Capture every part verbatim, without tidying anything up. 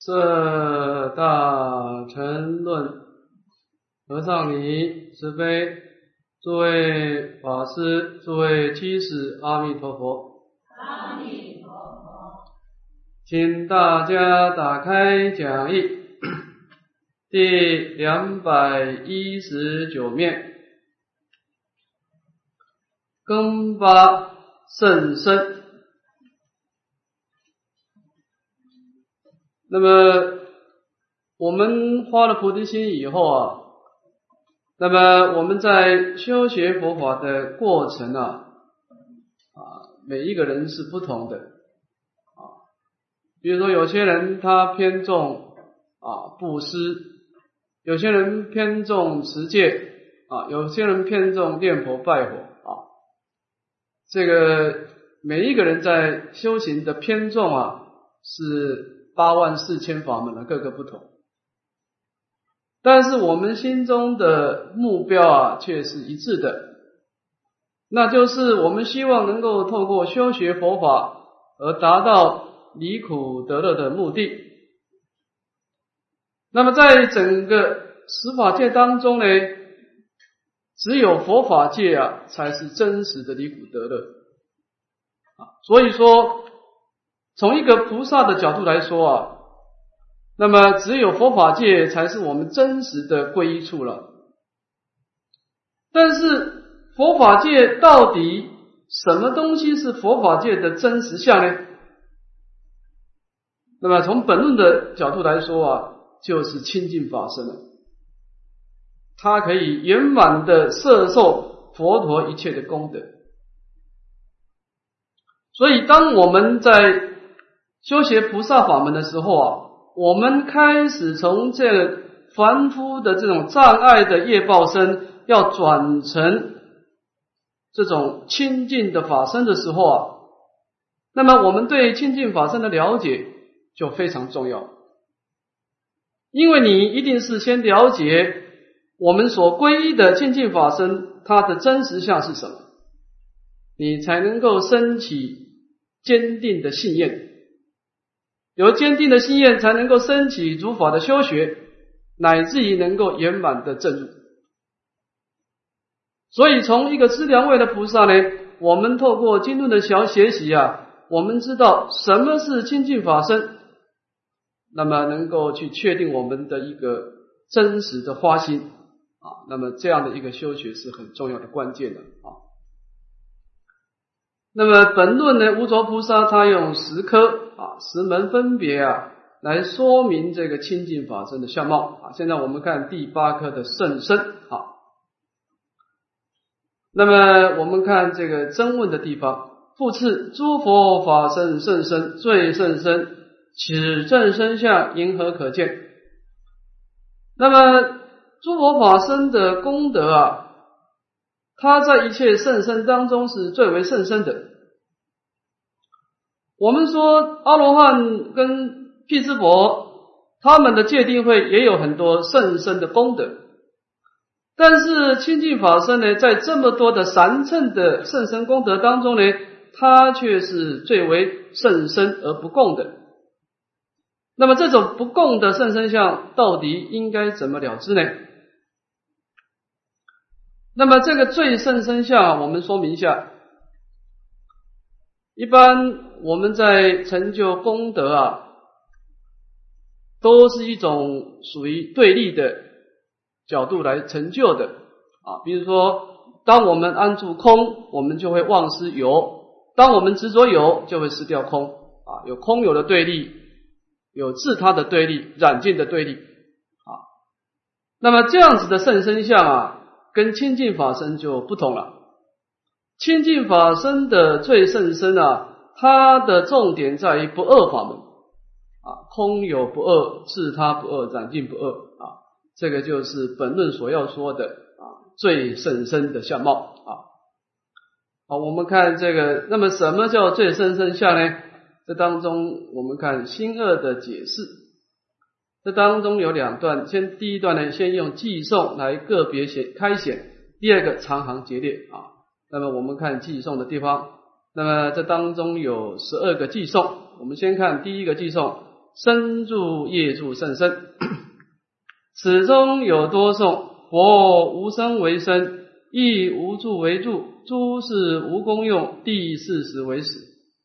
这大乘论，和尚你慈悲，诸位法师，诸位居士，阿弥陀佛。 阿弥陀佛。 请大家打开讲义，第两百一十九面，根发甚深。那么我们发了菩提心以后啊，那么我们在修学佛法的过程啊，啊，每一个人是不同的啊。比如说有些人他偏重啊布施，有些人偏重持戒啊，有些人偏重念佛拜佛啊。这个每一个人在修行的偏重啊，是八万四千法门的各个不同，但是我们心中的目标啊却是一致的，那就是我们希望能够透过修学佛法而达到离苦得乐的目的。那么在整个十法界当中呢，只有佛法界啊才是真实的离苦得乐啊。所以说从一个菩萨的角度来说啊，那么只有佛法界才是我们真实的皈依处了。但是佛法界到底什么东西是佛法界的真实相呢？那么从本论的角度来说啊，就是清净法身了，它可以圆满的摄受佛陀一切的功德。所以当我们在修学菩萨法门的时候啊，我们开始从这个凡夫的这种障碍的业报身，要转成这种清净的法身的时候啊，那么我们对清净法身的了解就非常重要。因为你一定是先了解我们所皈依的清净法身，它的真实相是什么，你才能够升起坚定的信念。有坚定的信念，才能够升起如法的修学，乃至于能够圆满的证入。所以从一个资粮位的菩萨呢，我们透过经论的小学习啊，我们知道什么是清净法身，那么能够去确定我们的一个真实的发心啊，那么这样的一个修学是很重要的关键的啊。那么本论呢，无着菩萨他用十科啊十门分别啊来说明这个清净法身的相貌啊。现在我们看第八科的甚深啊。那么我们看这个真问的地方，复次诸佛法身甚深，最甚深，此正身相因何可见？那么诸佛法身的功德啊，它在一切甚深当中是最为甚深的。我们说阿罗汉跟辟支佛他们的戒定慧也有很多甚深的功德，但是清净法身呢，在这么多的三乘的甚深功德当中呢，它却是最为甚深而不共的。那么这种不共的甚深相到底应该怎么了知呢？那么这个最甚深相我们说明一下。一般我们在成就功德啊，都是一种属于对立的角度来成就的啊。比如说当我们安住空，我们就会忘失有，当我们执着有，就会失掉空啊。有空有的对立，有自他的对立，染净的对立啊。那么这样子的甚深相啊，跟清净法身就不同了。清净法身的最甚深啊，它的重点在于不二法门啊，空有不二，自他不二，染净不二啊，这个就是本论所要说的啊最甚深的相貌啊。好，我们看这个，那么什么叫最甚深相呢？这当中我们看新二的解释，这当中有两段，先第一段呢，先用偈颂来个别显开显，第二个长行节列啊。那么我们看偈颂的地方，那么这当中有十二个偈颂，我们先看第一个偈颂， 身住业住甚深。此中有多颂，佛无生为生，亦无住为住，诸事无功用，第四十为始。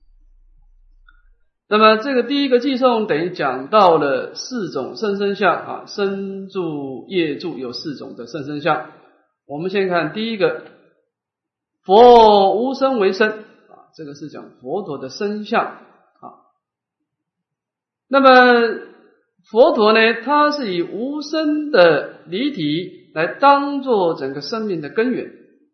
那么这个第一个偈颂等于讲到了四种甚深相啊，身住业住有四种的甚深相。我们先看第一个，佛无生为生啊，这个是讲佛陀的身相啊。那么佛陀呢，他是以无生的离体来当作整个生命的根源。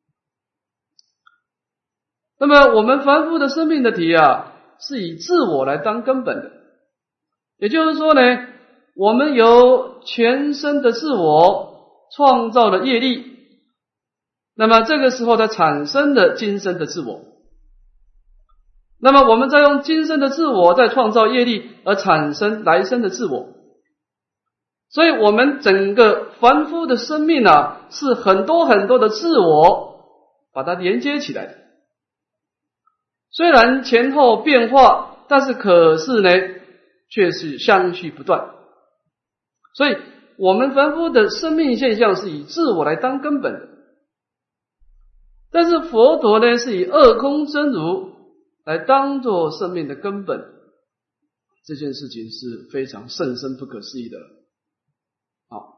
那么我们凡夫的生命的体啊，是以自我来当根本的，也就是说呢，我们由全身的自我创造了业力，那么这个时候才产生了今生的自我，那么我们再用今生的自我再创造业力，而产生来生的自我。所以我们整个凡夫的生命啊，是很多很多的自我把它连接起来的。虽然前后变化，但是可是呢，却是相续不断。所以我们凡夫的生命现象是以自我来当根本的，但是佛陀呢，是以二空真如来当作生命的根本。这件事情是非常甚深不可思议的。好，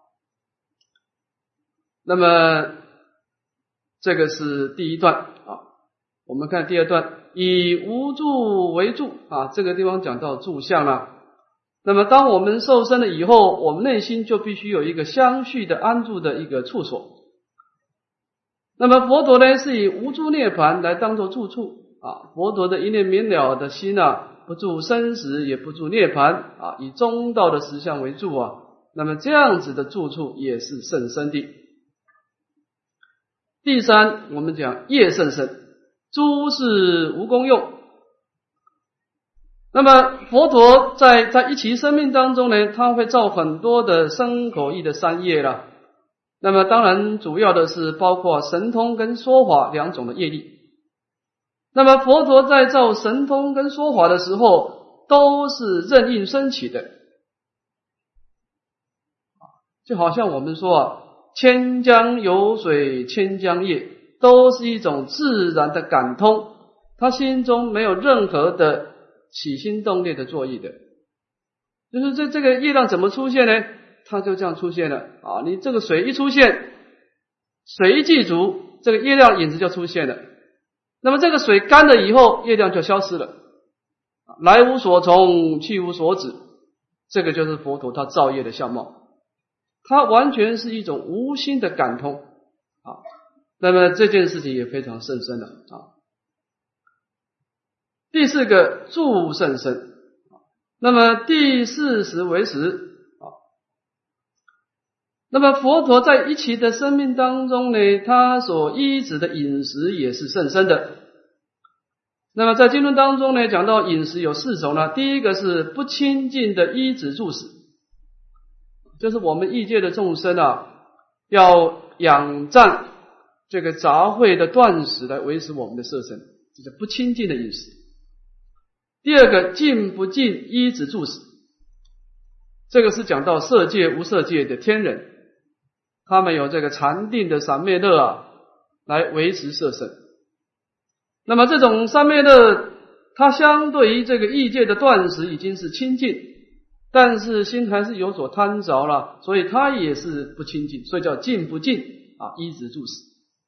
那么这个是第一段啊。我们看第二段，以无住为住啊，这个地方讲到住相了。那么当我们受身了以后，我们内心就必须有一个相续的安住的一个处所。那么佛陀呢，是以无住涅槃来当作住处啊。佛陀的一念明了的心啊，不住生死，也不住涅槃啊，以中道的实相为住啊。那么这样子的住处也是甚深的。第三，我们讲业甚深。诸事无功用。那么佛陀在在一期生命当中呢，他会造很多的身口意的三业啦。那么当然主要的是包括神通跟说法两种的业力。那么佛陀在造神通跟说法的时候，都是任应升起的。就好像我们说啊，千江有水千江业，都是一种自然的感通，他心中没有任何的起心动念的作意的，就是这这个业量怎么出现呢？它就这样出现了啊！你这个水一出现，水一具足，这个业量影子就出现了。那么这个水干了以后，业量就消失了，来无所从，去无所止，这个就是佛陀他造业的相貌，它完全是一种无心的感通啊。那么这件事情也非常甚深了啊。第四个住甚深，那么第四十为始啊。那么佛陀在一期的生命当中呢，他所依止的饮食也是甚深的。那么在经论当中呢，讲到饮食有四种呢，第一个是不清净的依止住食，就是我们异界的众生啊，要仰仗这个杂秽的断食来维持我们的色身，这叫不清净的饮食。第二个净不净依止住食，这个是讲到色界无色界的天人，他们有这个禅定的三昧乐啊，来维持色身。那么这种三昧乐，它相对于这个异界的断食已经是清净，但是心还是有所贪着了，所以它也是不清净，所以叫净不净啊，依止住食。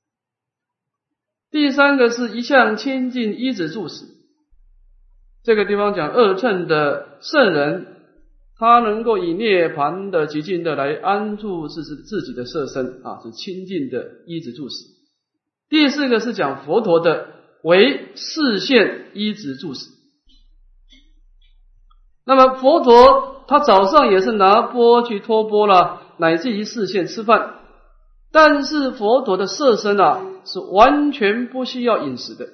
第三个是一向清净依止住食，这个地方讲二乘的圣人，他能够以涅槃的极尽的来安住自自己的色身啊，是清净的依止住食。第四个是讲佛陀的为示现依止住食。那么佛陀他早上也是拿钵去托钵了，乃至于示现吃饭，但是佛陀的色身啊，是完全不需要饮食的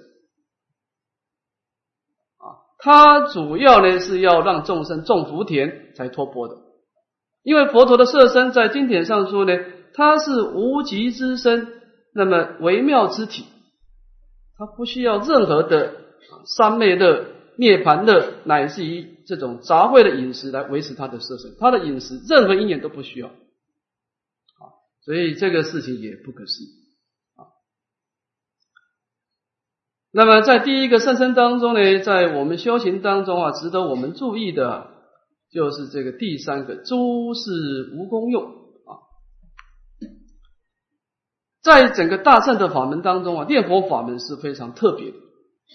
啊，他主要呢是要让众生种福田才托钵的。因为佛陀的色身在经典上说呢，他是无极之身，那么微妙之体，他不需要任何的三昧乐、涅槃乐，乃至于这种杂秽的饮食来维持他的色身，他的饮食任何因缘都不需要啊，所以这个事情也不可思议啊。那么在第一个甚深当中呢，在我们修行当中啊，值得我们注意的就是这个第三个诸事无功用啊。在整个大乘的法门当中啊，念佛法门是非常特别的。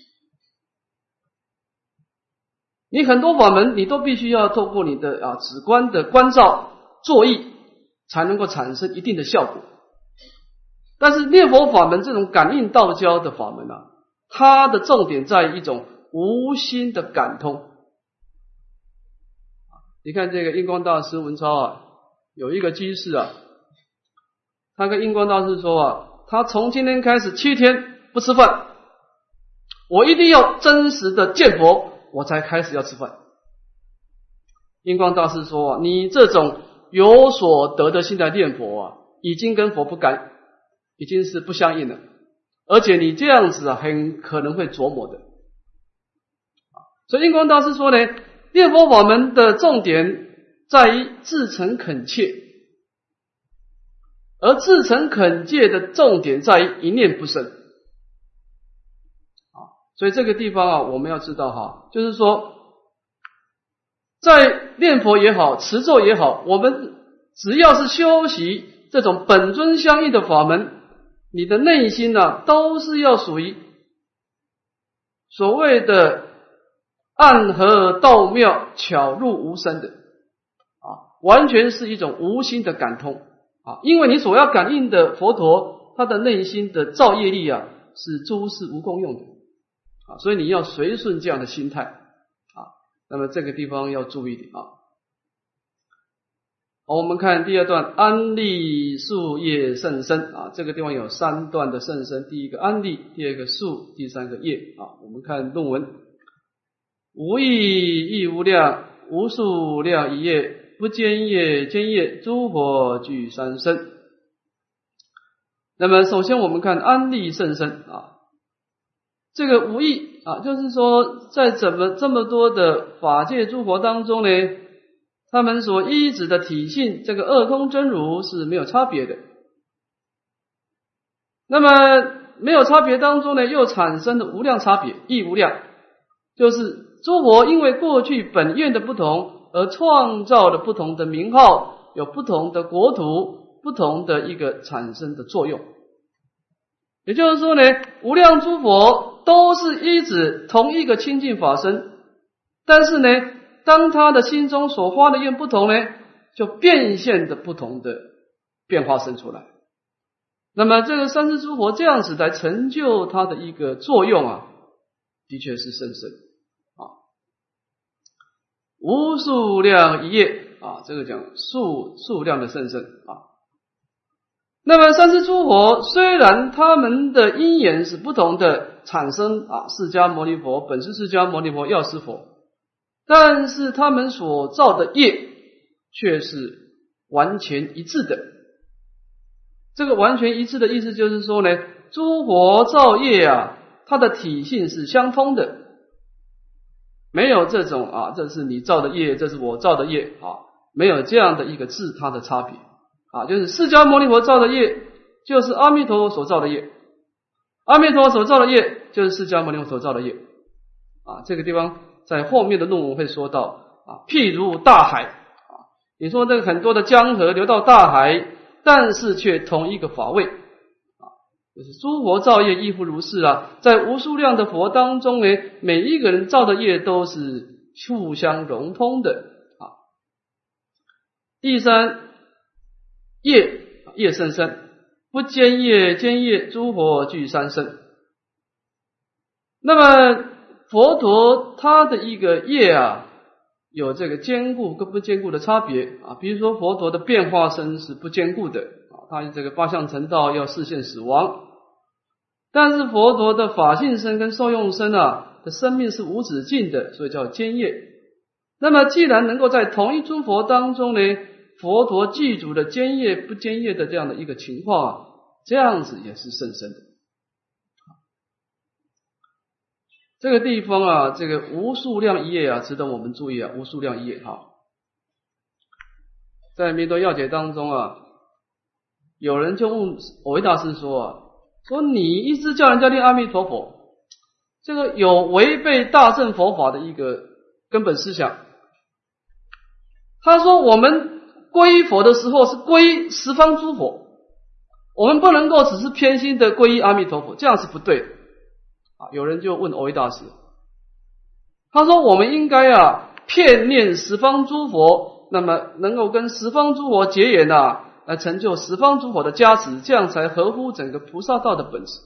你很多法门，你都必须要透过你的啊止观的观照作意，才能够产生一定的效果。但是念佛法门这种感应道交的法门啊，它的重点在于一种无心的感通。你看这个印光大师文超啊，有一个居士啊，他跟印光大师说啊，他从今天开始七天不吃饭，我一定要真实的见佛，我才开始要吃饭。印光大师说啊，你这种有所得的心来念佛啊，已经跟佛不干，已经是不相应了，而且你这样子啊，很可能会琢磨的。所以印光大师说呢，念佛法门的重点在于至诚恳切，而至诚恳切的重点在于一念不生。所以这个地方啊，我们要知道哈，就是说，在念佛也好，持咒也好，我们只要是修习这种本尊相应的法门，你的内心呢、啊，都是要属于所谓的暗合道妙，巧入无声的啊，完全是一种无心的感通啊，因为你所要感应的佛陀，他的内心的造业力啊，是诸事无功用的。啊，所以你要随顺这样的心态啊。那么这个地方要注意一点啊。好，我们看第二段，安立树叶甚深啊。这个地方有三段的甚深，第一个安立，第二个树，第三个叶啊。我们看论文，无义亦无量，无数量一叶，不兼业兼业，诸佛具三身。那么首先我们看安立甚深啊。这个无义啊，就是说在怎么这么多的法界诸佛当中呢，他们所依止的体性，这个二空真如是没有差别的。那么没有差别当中呢，又产生了无量差别，亦无量，就是诸佛因为过去本愿的不同，而创造了不同的名号，有不同的国土，不同的一个产生的作用。也就是说呢，无量诸佛都是依止同一个清净法身，但是呢，当他的心中所发的愿不同呢，就变现的不同的变化生出来。那么这个三世诸佛这样子来成就他的一个作用啊，的确是甚深啊，无数量一叶啊，这个讲数数量的甚深啊。那么三世诸佛虽然他们的因缘是不同的产生啊，释迦牟尼佛本是释迦牟尼佛药师佛，但是他们所造的业却是完全一致的。这个完全一致的意思就是说呢，诸佛造业啊，它的体性是相通的，没有这种啊，这是你造的业，这是我造的业啊，没有这样的一个自他的差别。啊，就是释迦牟尼佛造的业，就是阿弥陀佛所造的业；阿弥陀佛所造的业，就是释迦牟尼佛所造的业。啊，这个地方在后面的论文会说到啊，譬如大海啊，你说那个很多的江河流到大海，但是却同一个法位啊，就是诸佛造业亦复如是啊，在无数量的佛当中呢，每一个人造的业都是互相融通的啊。第三。业业甚深，不兼业兼业，诸佛具三身。那么佛陀他的一个业啊，有这个坚固跟不坚固的差别啊。比如说佛陀的变化身是不坚固的啊，他这个八相成道要示现死亡，但是佛陀的法性身跟受用身啊的生命是无止境的，所以叫坚业。那么既然能够在同一诸佛当中呢，佛陀具足的坚业不坚业的这样的一个情况啊，这样子也是甚深的。 这个地方啊，这个无数量一业啊，值得我们注意啊，无数量一业哈。在弥陀要解当中啊，有人就问蕅益大师说啊，说你一直叫人家念阿弥陀佛，这个有违背大乘佛法的一个根本思想。他说我们皈依佛的时候是皈依十方诸佛，我们不能够只是偏心的皈依阿弥陀佛，这样是不对的啊。有人就问蕅益大师，他说我们应该啊遍念十方诸佛，那么能够跟十方诸佛结缘啊，来成就十方诸佛的加持，这样才合乎整个菩萨道的本质。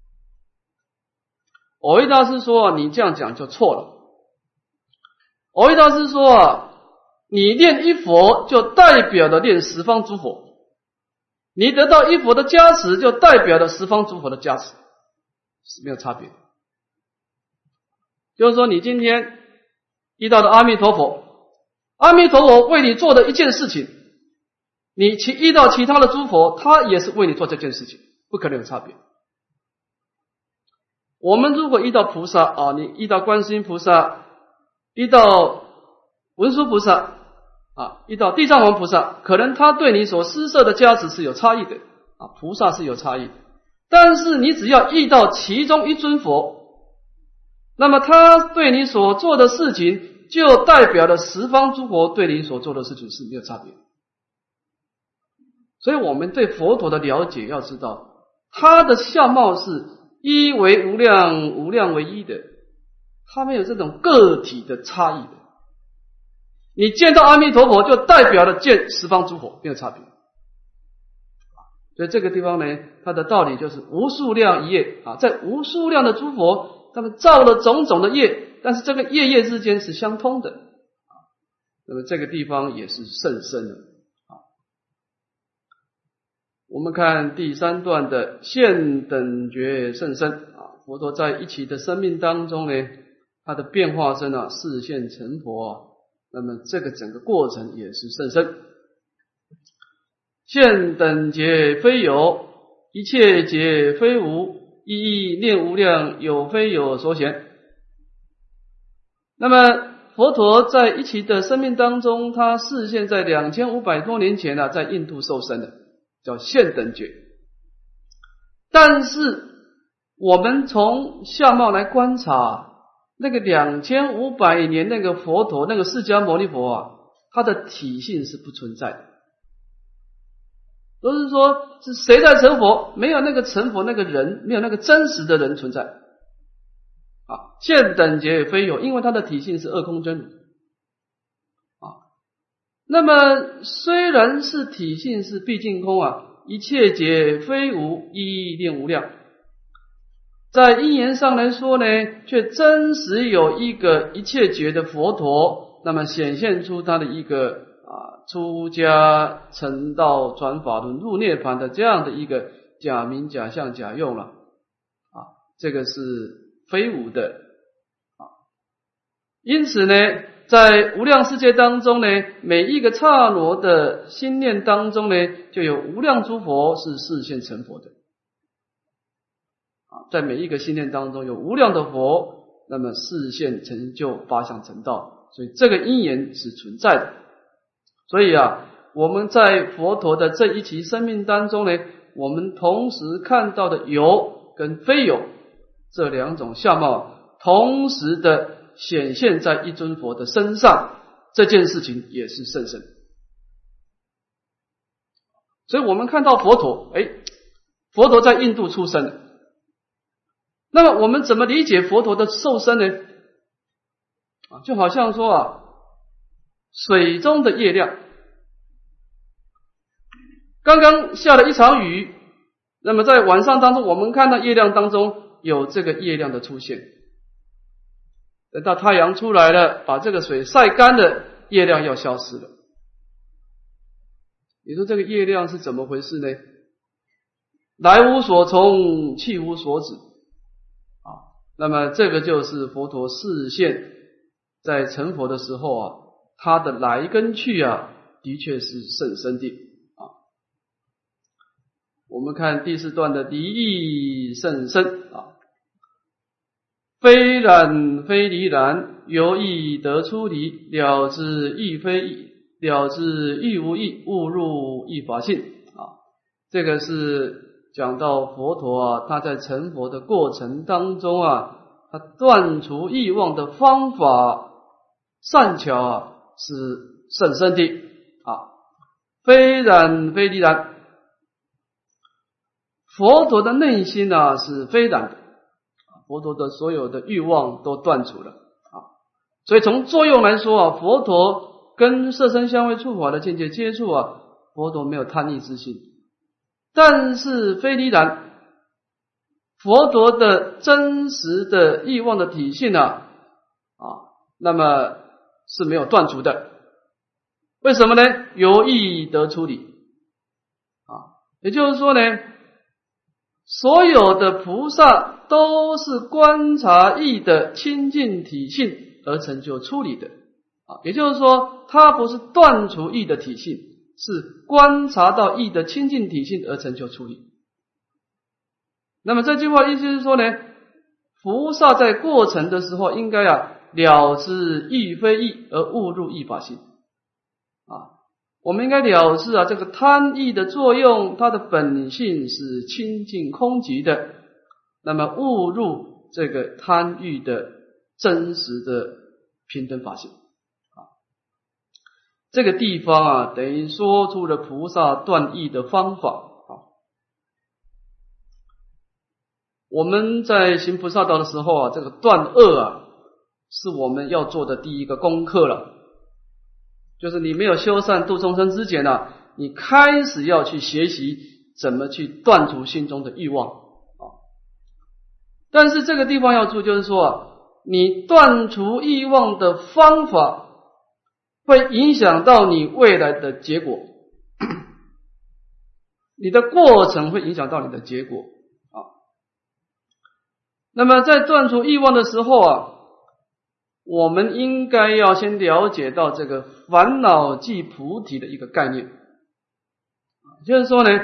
蕅益大师说啊，你这样讲就错了。蕅益大师说啊，你念一佛就代表了念十方诸佛，你得到一佛的加持就代表了十方诸佛的加持，是没有差别。就是说你今天遇到的阿弥陀佛，阿弥陀佛为你做的一件事情，你其遇到其他的诸佛，他也是为你做这件事情，不可能有差别。我们如果遇到菩萨啊，你遇到观世音菩萨，遇到文殊菩萨啊，遇到地藏王菩萨，可能他对你所施设的加持是有差异的啊，菩萨是有差异的。但是你只要遇到其中一尊佛，那么他对你所做的事情，就代表了十方诸佛对你所做的事情是没有差别。所以我们对佛陀的了解要知道，他的相貌是一为无量，无量为一的，他没有这种个体的差异的。你见到阿弥陀佛就代表了见十方诸佛，没有差别。所以这个地方呢，它的道理就是无数量一业啊，在无数量的诸佛，他们造了种种的业，但是这个业业之间是相通的啊。那么这个地方也是甚深的啊。我们看第三段的现等觉甚深啊，佛陀在一期的生命当中呢，他的变化身啊，示现成佛啊。那么这个整个过程也是甚深。现等觉非有，一切觉非无，一意念无量，有非有所显。那么佛陀在一期的生命当中，他示现在两千五百多年前啊，在印度受生的，叫现等觉。但是我们从相貌来观察，那个两千五百年那个佛陀，那个释迦牟尼佛啊，他的体性是不存在的。都是说是谁在成佛，没有那个成佛那个人，没有那个真实的人存在啊。现等觉非有，因为他的体性是二空真如啊。那么虽然是体性是毕竟空啊，一切觉非无，一意念无量，在因缘上来说呢，却真实有一个一切觉的佛陀，那么显现出他的一个啊出家成道转法轮入涅槃的这样的一个假名假相假用了啊，这个是非无的啊。因此呢，在无量世界当中呢，每一个刹那的心念当中呢，就有无量诸佛是示现成佛的啊，在每一个心念当中有无量的佛，那么示现成就八相成道，所以这个因缘是存在的。所以啊，我们在佛陀的这一期生命当中呢，我们同时看到的有跟非有这两种相貌，同时的显现在一尊佛的身上，这件事情也是甚深。所以我们看到佛陀，哎，佛陀在印度出生的，那么我们怎么理解佛陀的受生呢？啊，就好像说啊，水中的月亮，刚刚下了一场雨，那么在晚上当中，我们看到月亮当中有这个月亮的出现，等到太阳出来了，把这个水晒干了，月亮要消失了。你说这个月亮是怎么回事呢？来无所从，去无所止啊。那么这个就是佛陀示现在成佛的时候啊，他的来跟去啊，的确是甚深的啊。我们看第四段的离意甚深啊。 非然非离然，由义得出离，了知义非义，了知义无义，误入义法性啊。这个是讲到佛陀啊，他在成佛的过程当中啊，他断除欲望的方法善巧啊，是甚深的啊。非然非离然，佛陀的内心啊是非然的，佛陀的所有的欲望都断除了啊。所以从作用来说啊，佛陀跟色身香味触法的境界接触啊，佛陀没有贪欲之心。但是非离然，佛陀的真实的欲望的体性啊，啊，那么是没有断除的。为什么呢？由义得出离啊，也就是说呢，所有的菩萨都是观察义的清净体性而成就出离的啊，也就是说，它不是断除义的体性，是观察到义的清净体性而成就出离。那么这句话的意思是说呢，菩萨在过程的时候应该啊了知义非义而误入义法性啊，我们应该了知啊这个贪义的作用，它的本性是清净空寂的，那么误入这个贪欲的真实的平等法性啊。这个地方啊，等于说出了菩萨断义的方法啊。我们在行菩萨道的时候啊，这个断恶啊，是我们要做的第一个功课了。就是你没有修善度众生之前呢、啊，你开始要去学习怎么去断除心中的欲望啊。但是这个地方要注意，就是说啊，你断除欲望的方法会影响到你未来的结果，你的过程会影响到你的结果啊。那么在断除欲望的时候啊，我们应该要先了解到这个烦恼即菩提的一个概念，就是说呢，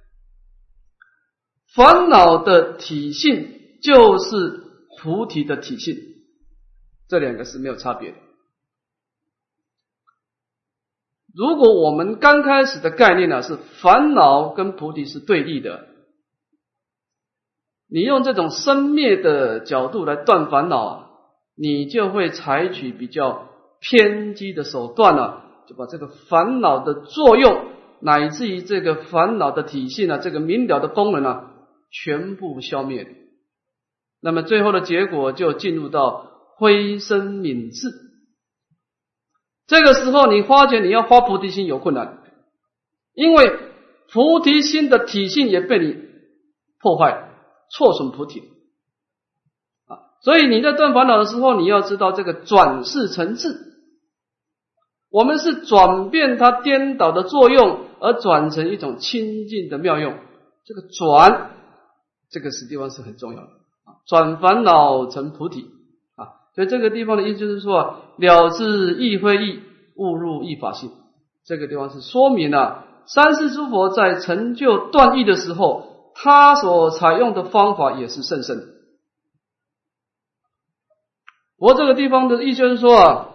烦恼的体性就是菩提的体性，这两个是没有差别的。如果我们刚开始的概念呢、啊、是烦恼跟菩提是对立的，你用这种生灭的角度来断烦恼啊，你就会采取比较偏激的手段啊，就把这个烦恼的作用乃至于这个烦恼的体性啊，这个明了的功能啊，全部消灭。那么最后的结果就进入到灰身泯智。这个时候你发觉你要发菩提心有困难，因为菩提心的体性也被你破坏，错损菩提。所以你在断烦恼的时候，你要知道这个转世成智，我们是转变它颠倒的作用，而转成一种清净的妙用。这个转，这个地方是很重要的啊，转烦恼成菩提啊。所以这个地方的意思就是说啊，了知义非义，误入义法性。这个地方是说明啊，三世诸佛在成就断义的时候，他所采用的方法也是甚深的。不过这个地方的意思就是说啊，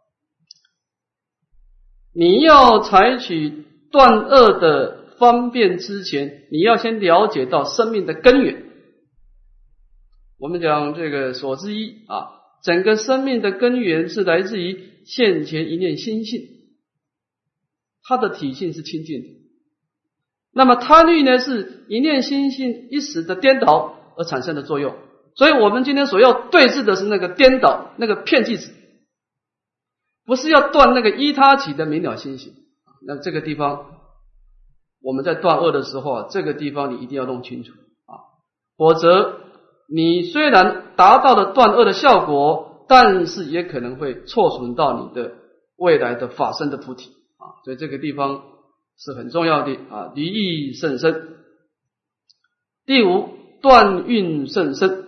你要采取断恶的方便之前，你要先了解到生命的根源。我们讲这个所知一啊，整个生命的根源是来自于现前一念心性，它的体性是清净的。那么贪欲呢，是一念心性一时的颠倒而产生的作用。所以我们今天所要对峙的是那个颠倒，那个骗剂子，不是要断那个依他起的明了心性。那这个地方我们在断恶的时候啊，这个地方你一定要弄清楚啊，否则你虽然达到了断恶的效果，但是也可能会错损到你的未来的法身的菩提啊。所以这个地方是很重要的啊，离义甚深。第五，断运甚深。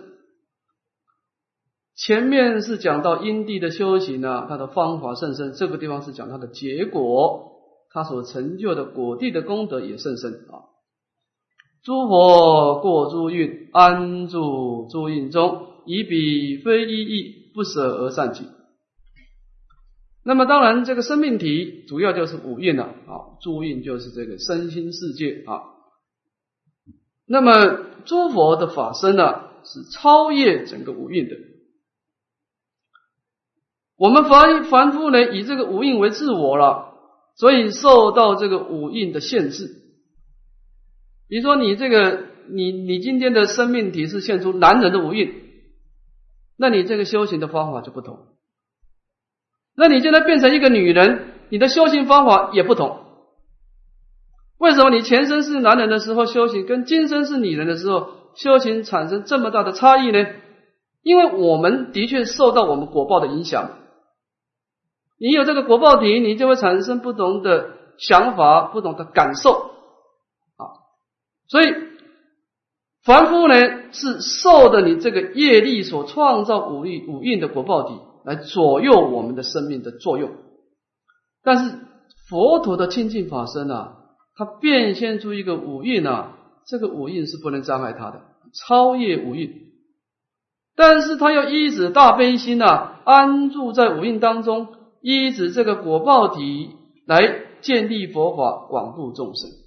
前面是讲到因地的修行啊，它的方法甚深，这个地方是讲它的结果，它所成就的果地的功德也甚深啊。诸佛过诸运，安住诸运中， 以彼非一义，不舍而善己。那么当然这个生命体主要就是五蕴了啊，诸蕴就是这个身心世界啊。那么诸佛的法身呢，是超越整个五蕴的。我们凡凡夫呢，以这个五蕴为自我了，所以受到这个五蕴的限制。比如说你这个你你今天的生命体是现出男人的五蕴，那你这个修行的方法就不同。那你现在变成一个女人，你的修行方法也不同。为什么你前身是男人的时候修行，跟今生是女人的时候修行产生这么大的差异呢？因为我们的确受到我们果报的影响。你有这个果报体，你就会产生不同的想法，不同的感受啊。所以凡夫呢，是受的你这个业力所创造五蕴五蕴的果报体来左右我们的生命的作用。但是佛陀的清净法身啊，它变现出一个五蕴啊，这个五蕴是不能障碍它的，超越五蕴。但是它要依止大悲心啊，安住在五蕴当中，依止这个果报体来建立佛法，广度众生。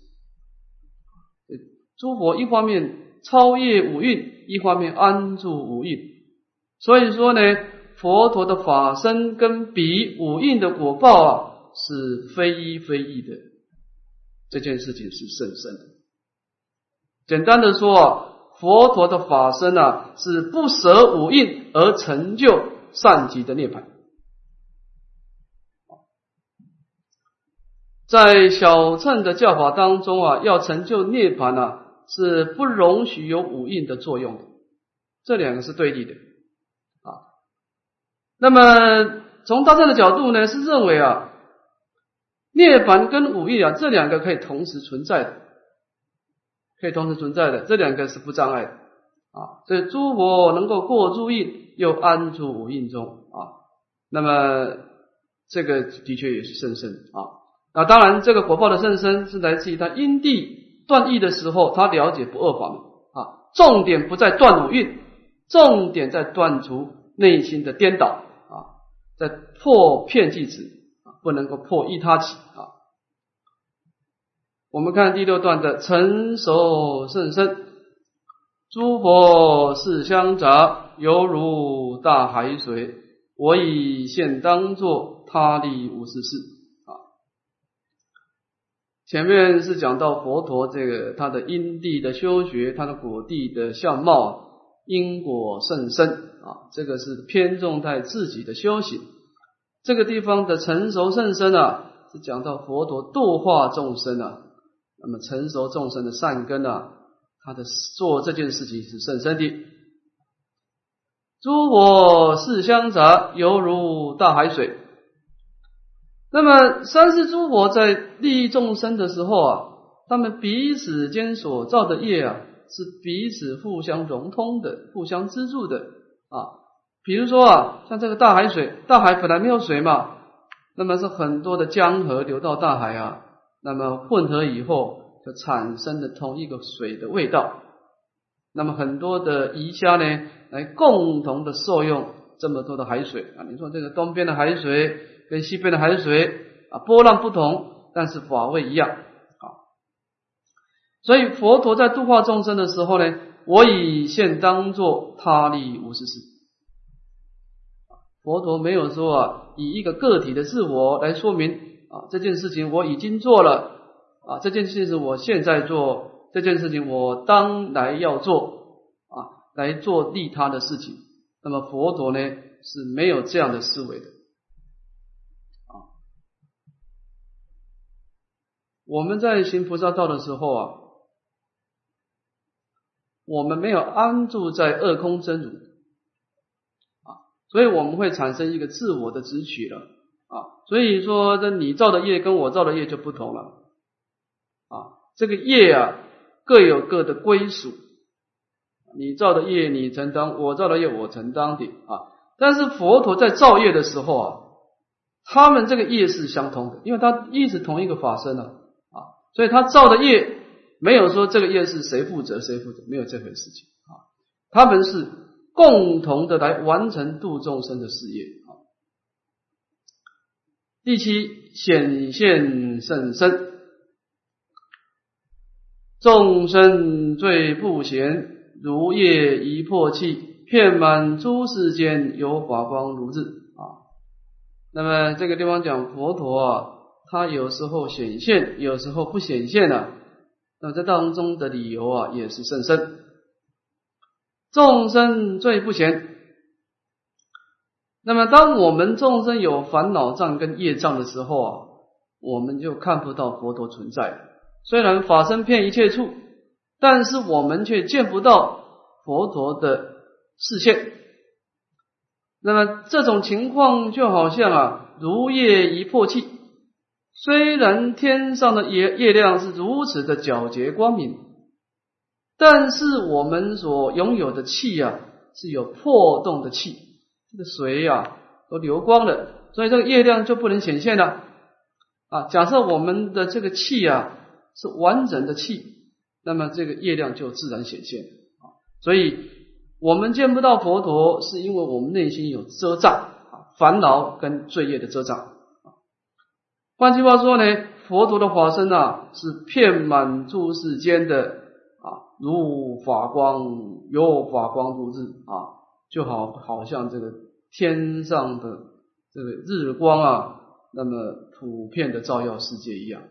诸佛一方面超越五蕴，一方面安住五蕴。所以说呢，佛陀的法身跟比五蕴的果报啊，是非一非异的。这件事情是甚深的。简单的说啊，佛陀的法身啊，是不舍五蕴而成就善极的涅槃。在小乘的教法当中啊，要成就涅槃啊，是不容许有五蕴的作用的，这两个是对立的啊。那么从大乘的角度呢，是认为啊，涅槃跟五蕴啊，这两个可以同时存在的，可以同时存在的，这两个是不障碍的啊。所以诸佛能够过诸蕴，又安住五蕴中啊，那么这个的确也是甚深啊。那当然，这个果报的甚深是来自于他因地断义的时候，他了解不二法门啊。重点不在断五蕴，重点在断除内心的颠倒啊，在破遍计执啊，不能够破依他起啊。我们看第六段的成熟甚深，诸佛事相杂，犹如大海水，我以现当作，他力无是事。前面是讲到佛陀这个他的因地的修学，他的果地的相貌，因果甚深啊，这个是偏重在自己的修行。这个地方的成熟甚深啊，是讲到佛陀度化众生啊，那么成熟众生的善根啊，他的做这件事情是甚深的。诸佛事相杂，犹如大海水。那么三世诸佛在利益众生的时候啊，他们彼此间所造的业啊，是彼此互相融通的，互相资助的啊。比如说啊，像这个大海水，大海本来没有水嘛，那么是很多的江河流到大海啊，那么混合以后就产生了同一个水的味道。那么很多的鱼虾呢，来共同的受用这么多的海水啊。你说这个东边的海水跟西边的海水啊，波浪不同，但是法味一样啊。所以佛陀在度化众生的时候呢，我以现当作，他力无是事。佛陀没有说啊，以一个个体的自我来说明啊，这件事情我已经做了啊，这件事情我现在做，这件事情我当来要做啊，来做利他的事情。那么佛陀呢，是没有这样的思维的。我们在行菩萨道的时候啊，我们没有安住在二空真如啊，所以我们会产生一个自我的执取了啊。所以说，这你造的业跟我造的业就不同了啊。这个业啊，各有各的归属，你造的业你承担，我造的业我承担的啊。但是佛陀在造业的时候啊，他们这个业是相通的，因为他一直同一个法身啊。所以他造的业没有说这个业是谁负责谁负责，没有这回事情啊。他们是共同的来完成度众生的事业。第七，显现甚深，众生最不闲，如夜一破气，遍满诸世间，有法光如日啊。那么这个地方讲佛陀啊，他有时候显现，有时候不显现啊。那么这当中的理由啊，也是甚深。众生最不闲。那么当我们众生有烦恼障跟业障的时候啊，我们就看不到佛陀存在。虽然法身遍一切处，但是我们却见不到佛陀的视线。那么这种情况就好像啊，如夜一破气，虽然天上的月月亮是如此的皎洁光明，但是我们所拥有的气啊，是有破洞的气，这个水啊都流光了，所以这个月亮就不能显现了啊。假设我们的这个气啊是完整的气，那么这个月亮就自然显现啊。所以我们见不到佛陀，是因为我们内心有遮障啊，烦恼跟罪业的遮障。换句话说呢，佛陀的法身啊，是遍满诸世间的啊，如法光，有法光如日啊，就好好像这个天上的这个日光啊，那么普遍的照耀世界一样。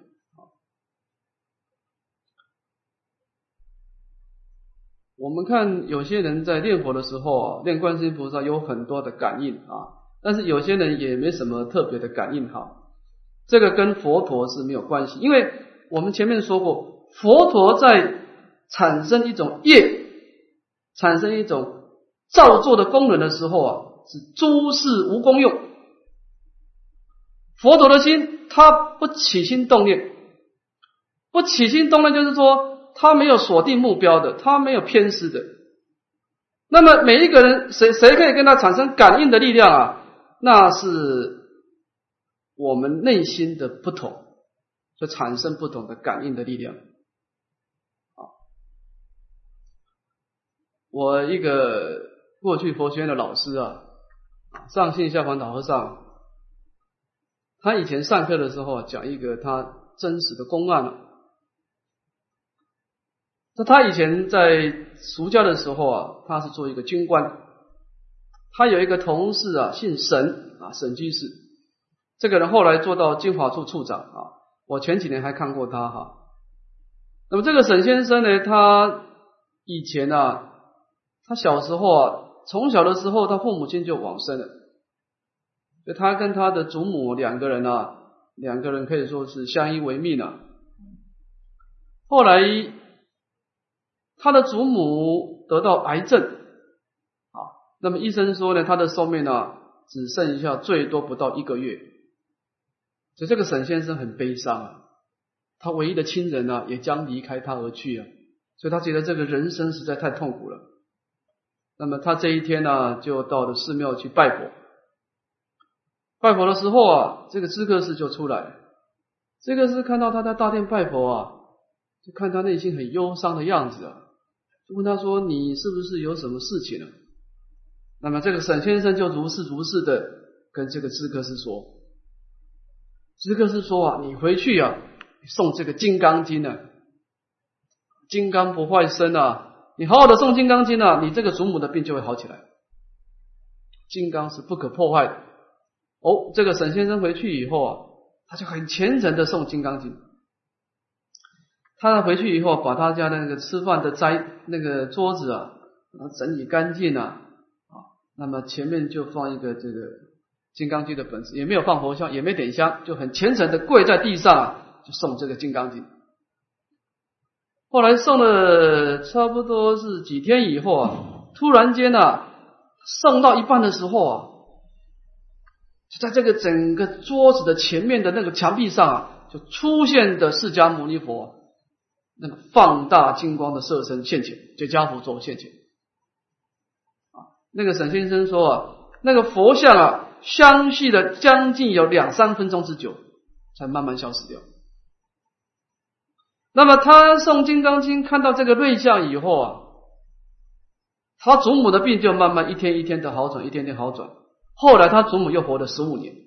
我们看有些人在念佛的时候啊，念观世音菩萨有很多的感应啊，但是有些人也没什么特别的感应哈。这个跟佛陀是没有关系，因为我们前面说过，佛陀在产生一种业，产生一种造作的功能的时候啊，是诸事无功用。佛陀的心，他不起心动念，不起心动念就是说他没有锁定目标的，他没有偏私的。那么每一个人，谁谁可以跟他产生感应的力量啊？那是我们内心的不同，所产生不同的感应的力量。啊，我一个过去佛学院的老师啊，上信下环岛和尚，他以前上课的时候讲一个他真实的公案。那他以前在俗家的时候啊，他是做一个军官，他有一个同事啊，姓沈啊，沈居士。这个人后来做到经法处处长啊，我前几年还看过他哈。那么这个沈先生呢，他以前啊，他小时候啊，从小的时候他父母亲就往生了，所以他跟他的祖母两个人啊，两个人可以说是相依为命啊。后来他的祖母得到癌症啊，那么医生说呢，他的寿命啊只剩下最多不到一个月。所以这个沈先生很悲伤啊，他唯一的亲人啊也将离开他而去啊，所以他觉得这个人生实在太痛苦了。那么他这一天呢、啊，就到了寺庙去拜佛。拜佛的时候啊，这个知客士就出来，这个是看到他在大殿拜佛啊，就看他内心很忧伤的样子啊，就问他说：“你是不是有什么事情啊？”那么这个沈先生就如是如是的跟这个知客士说。知客士说啊，你回去啊，诵这个金刚经啊，金刚不坏身啊，你好好的诵金刚经啊，你这个祖母的病就会好起来。金刚是不可破坏的。哦，这个沈先生回去以后啊，他就很虔诚的诵金刚经。他回去以后，把他家的那个吃饭的斋那个桌子啊，整理干净啊，啊，那么前面就放一个这个金刚经的本子，也没有放佛像，也没点香，就很虔诚的跪在地上啊，就诵这个金刚经。后来诵了差不多是几天以后啊，突然间啊，诵到一半的时候啊，就在这个整个桌子的前面的那个墙壁上啊，就出现的释迦牟尼佛那个放大金光的色身现前，就迦佛座现前。啊，那个沈先生说啊，那个佛像啊，相续了将近有两三分钟之久，才慢慢消失掉。那么他诵金刚经看到这个瑞相以后啊， 他祖母的病就慢慢一天一天的好转，一天天好转。后来他祖母又活了十五年。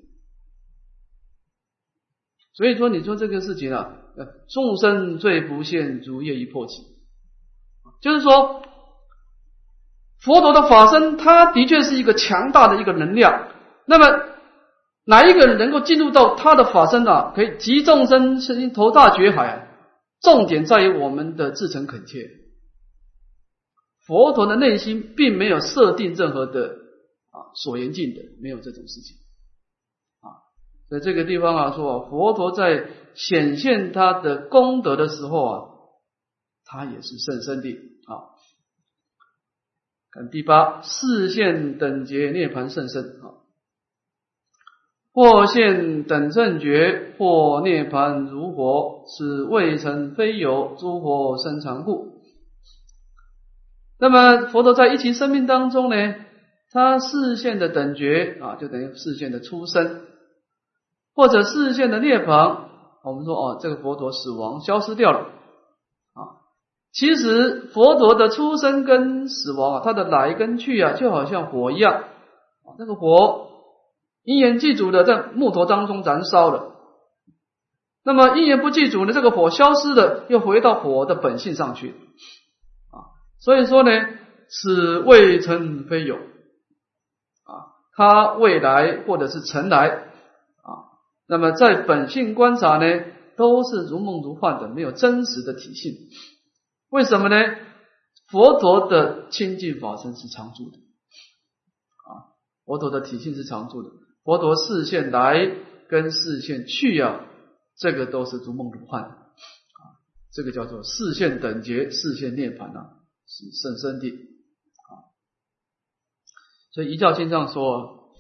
所以说，你说这个事情啊，众生最不现，如业已破起。就是说，佛陀的法身，它的确是一个强大的一个能量。那么，哪一个人能够进入到他的法身啊，可以集众生心投大觉海？重点在于我们的至诚恳切。佛陀的内心并没有设定任何的啊所缘境的，没有这种事情啊。在这个地方啊说，佛陀在显现他的功德的时候啊，他也是甚深的啊。看第八，示现等觉涅槃甚深啊。或现等正觉，或涅槃如佛，此未曾非有，诸佛深常故。那么佛陀在一期生命当中呢，他示现的等觉啊，就等于示现的出生，或者示现的涅槃。我们说哦，这个佛陀死亡消失掉了啊。其实佛陀的出生跟死亡啊，它的来跟去啊，就好像火一样啊，那个火因缘具足的在木头当中燃烧了，那么因缘不具足的这个火消失了，又回到火的本性上去啊。所以说呢，此未曾非有啊，它未来或者是曾来啊，那么在本性观察呢，都是如梦如幻的，没有真实的体性。为什么呢？佛陀的清净法身是常住的啊，佛陀的体性是常住的。佛陀示现来跟示现去啊，这个都是如梦如幻啊，这个叫做示现等觉，示现涅槃啊，是甚深的啊。所以一教经上说，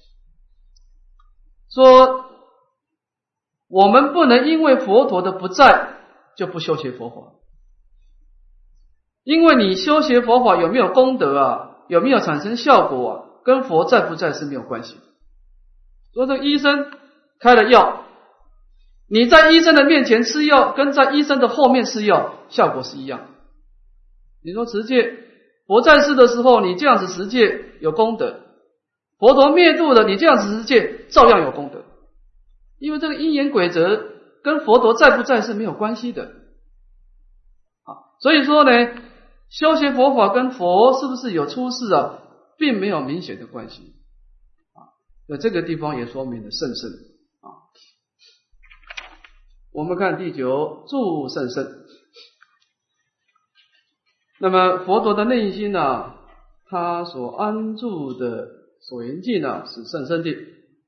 说我们不能因为佛陀的不在就不修学佛法，因为你修学佛法有没有功德啊，有没有产生效果啊，跟佛在不在是没有关系的。说这个医生开了药，你在医生的面前吃药，跟在医生的后面吃药效果是一样的。你说持戒，佛在世的时候你这样子持戒有功德，佛陀灭度了你这样子持戒照样有功德，因为这个因缘规则跟佛陀在不在是没有关系的啊。所以说呢，修学佛法跟佛是不是有出世啊，并没有明显的关系。那这个地方也说明了甚深啊。我们看第九，住甚深。那么佛陀的内心呢、啊，他所安住的所缘境呢，是甚深的。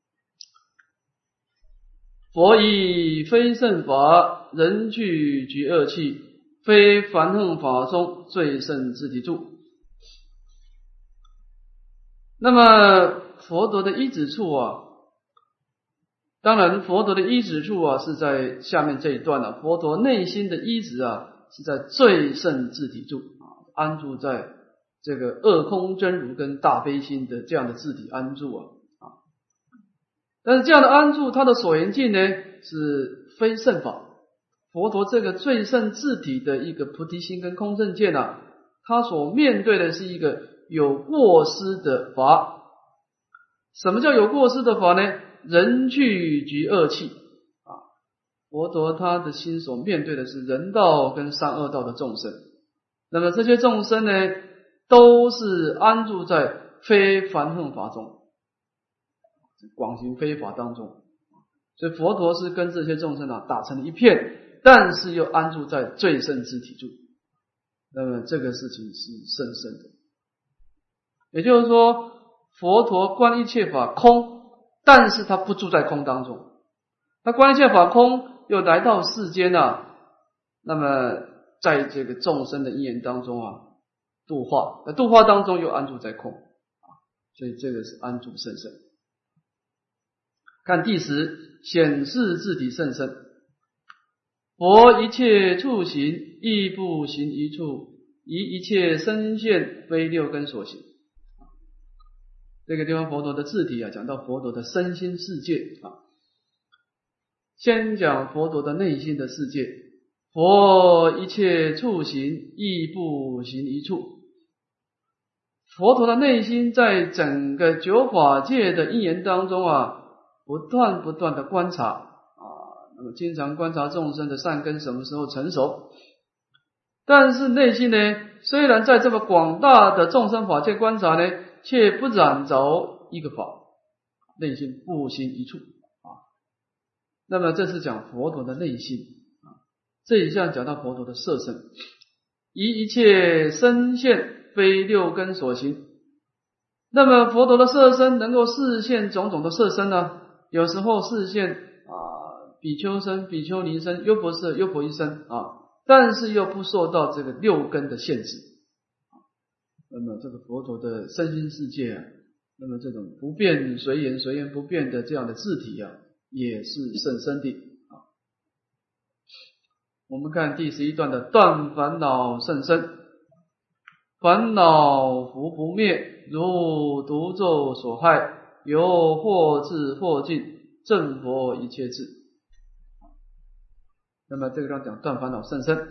佛以非圣法，人具具恶气，非凡横法中最胜自体住。那么佛陀的依止处啊，当然佛陀的依止处啊是在下面这一段啊，佛陀内心的依止啊是在最胜自体住啊，安住在这个二空真如跟大悲心的这样的自体安住啊啊。但是这样的安住，它的所缘境呢是非圣法。佛陀这个最胜自体的一个菩提心跟空正见啊，他所面对的是一个有过失的法。什么叫有过失的法呢？人具具恶气啊，佛陀他的心所面对的是人道跟三恶道的众生，那么这些众生呢，都是安住在非凡横法中，广行非法当中，所以佛陀是跟这些众生啊打成一片，但是又安住在最胜之体住，那么这个事情是甚深的。也就是说，佛陀观一切法空，但是他不住在空当中，他观一切法空，又来到世间啊，那么在这个众生的因缘当中啊度化，在度化当中又安住在空啊，所以这个是安住甚深。看第十，显示自体甚深。佛一切处行，亦不行一处，以一切身现，非六根所行。这个地方佛陀的自体啊，讲到佛陀的身心世界啊。先讲佛陀的内心的世界，佛一切处行，亦不行一处。 佛陀的内心在整个九法界的因缘当中啊，不断不断的观察啊，那么经常观察众生的善根什么时候成熟。但是内心呢，虽然在这么广大的众生法界观察呢，却不染着一个法，内心不兴一处啊。那么这是讲佛陀的内心啊，这一项讲到佛陀的色身，以一切身现非六根所行。那么佛陀的色身能够示现种种的色身呢，有时候示现啊比丘身、比丘尼身、优婆塞、优婆夷身啊。但是又不受到这个六根的限制，那么这个佛陀的身心世界啊，那么这种不变随缘、随缘不变的这样的自体啊，也是甚深的啊。我们看第十一段的断烦恼甚深，烦恼伏不灭，如毒咒所害，由惑至惑尽，正佛一切智。那么这个地方讲断烦恼甚深。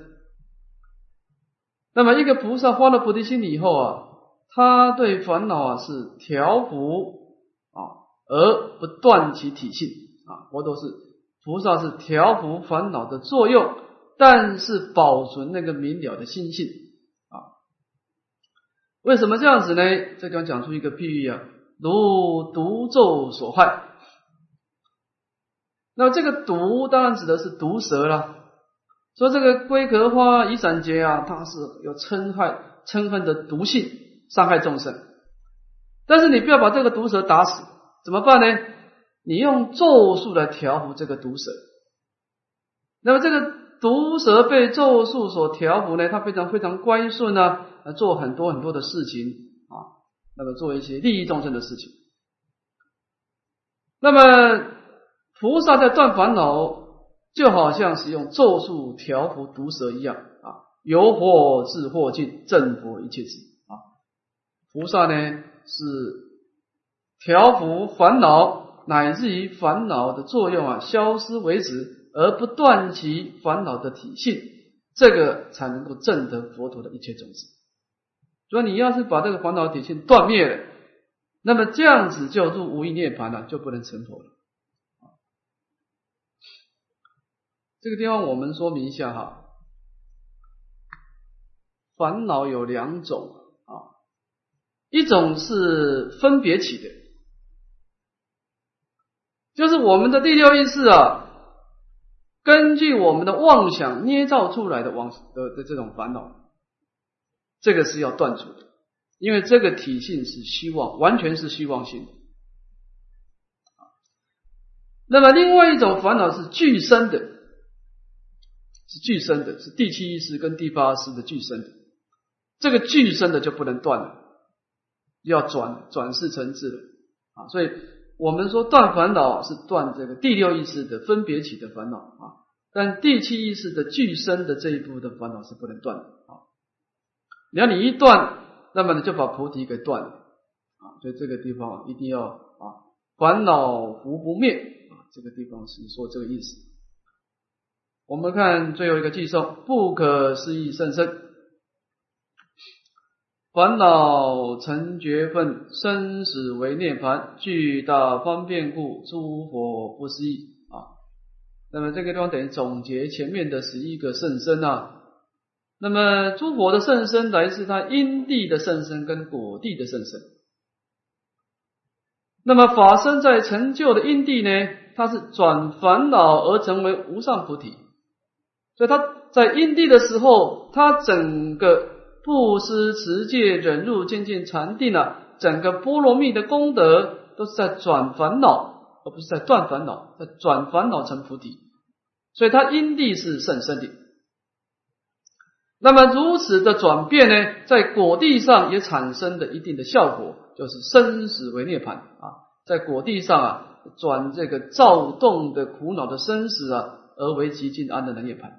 那么一个菩萨发了菩提心以后啊，他对烦恼啊是调伏啊，而不断其体性啊。佛陀是菩萨是调伏烦恼的作用，但是保存那个明了的心性啊。为什么这样子呢？这地方讲出一个譬喻啊，如毒咒所害。那这个毒当然指的是毒蛇啦，说这个龟壳花夷散劫啊，它是有嗔害嗔恨的毒性，伤害众生。但是你不要把这个毒蛇打死，怎么办呢？你用咒术来调伏这个毒蛇。那么这个毒蛇被咒术所调伏呢，它非常非常乖顺啊，做很多很多的事情啊，那么做一些利益众生的事情。那么菩萨在断烦恼，就好像是用咒术调伏毒蛇一样啊，由惑至惑尽，正佛一切智啊。菩萨呢是调伏烦恼，乃至于烦恼的作用啊消失为止，而不断其烦恼的体性，这个才能够证得佛陀的一切种子。所以你要是把这个烦恼体性断灭了，那么这样子就入无余涅槃了，就不能成佛了。这个地方我们说明一下哈，烦恼有两种啊，一种是分别起的，就是我们的第六意识啊，根据我们的妄想捏造出来的妄的的这种烦恼，这个是要断除的，因为这个体性是虚妄，完全是虚妄性的。那么另外一种烦恼是俱生的，是俱生的，是第七意识跟第八意识的俱生的，这个俱生的就不能断了，要转转世成智了啊！所以我们说断烦恼是断这个第六意识的分别起的烦恼啊，但第七意识的俱生的这一部分的烦恼是不能断的啊。你要你一断，那么你就把菩提给断了啊！所以这个地方一定要啊，烦恼伏不灭。这个地方是说这个意思。我们看最后一个偈颂，不可思议甚深，烦恼成觉分，生死为涅槃，巨大方便故，诸佛不思议啊。那么这个地方等于总结前面的十一个甚深啊。那么诸佛的甚深来自他因地的甚深跟果地的甚深。那么法身在成就的因地呢，它是转烦恼而成为无上菩提，所以他在因地的时候，他整个布施、持戒、忍辱、精进、禅定啊，整个波罗蜜的功德都是在转烦恼，而不是在断烦恼，在转烦恼成菩提，所以他因地是甚深的。那么如此的转变呢，在果地上也产生了一定的效果，就是生死为涅槃啊，在果地上啊，转这个躁动的苦恼的生死啊，而为极尽安乐的涅槃。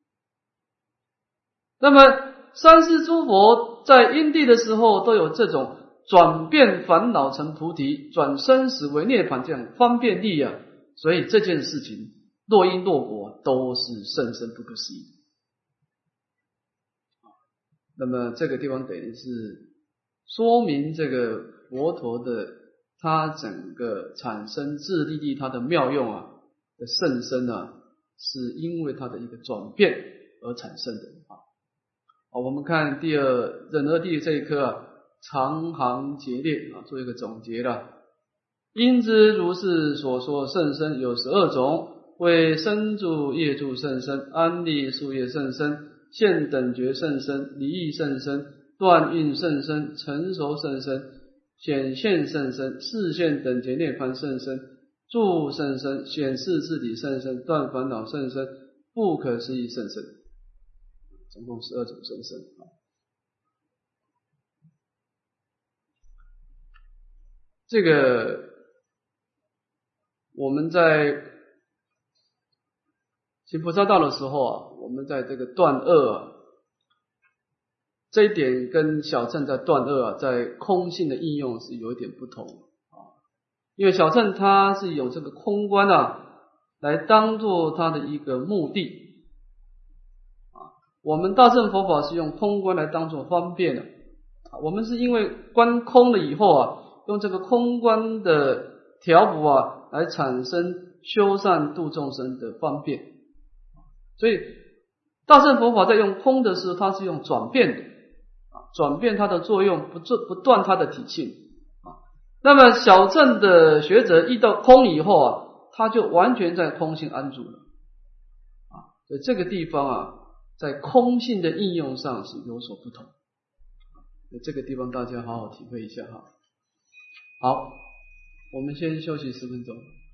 那么三世诸佛在因地的时候都有这种转变烦恼成菩提，转生死为涅槃这样方便力啊，所以这件事情若因若果都是甚深不可思议。那么这个地方等于是说明这个佛陀的他整个产生自利利他的妙用啊的甚深啊，是因为他的一个转变而产生的啊。好，我们看第二忍二谛这一科啊，长行节列啊，做一个总结了。因之如是所说甚深有十二种，为身住业住甚深，安立树业甚深，现等觉甚深，离异甚深，断蕴甚深，成熟甚深，显现甚深，示现等觉涅槃甚深，住甚深，显示自理甚深，断烦恼甚深，不可思议甚深，总共十二种甚深。这个我们在行菩萨道的时候啊，我们在这个断恶啊，这一点跟小乘在断恶啊，在空性的应用是有一点不同啊。因为小乘它是有这个空观啊，来当做它的一个目的啊。我们大乘佛法是用空观来当做方便的啊。我们是因为观空了以后啊，用这个空观的调伏啊，来产生修善度众生的方便。所以大乘佛法在用空的时候，它是用转变的啊，转变它的作用，不不断它的体性啊。那么小乘的学者遇到空以后啊，他就完全在空性安住了啊。所以这个地方啊，在空性的应用上是有所不同。这个地方大家好好体会一下哈。好，我们先休息十分钟。